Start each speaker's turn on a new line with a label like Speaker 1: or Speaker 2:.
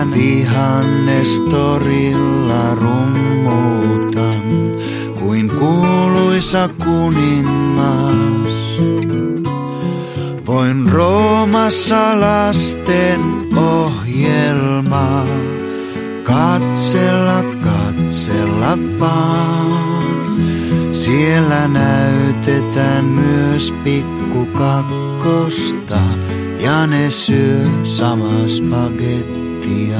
Speaker 1: Vihannestorilla rummuutan kuin kuuluisa kuningas. Voin Roomassa lasten ohjelmaa katsella vaan. Siellä näytetään myös pikkukakkosta ja ne syö samaa spagettia.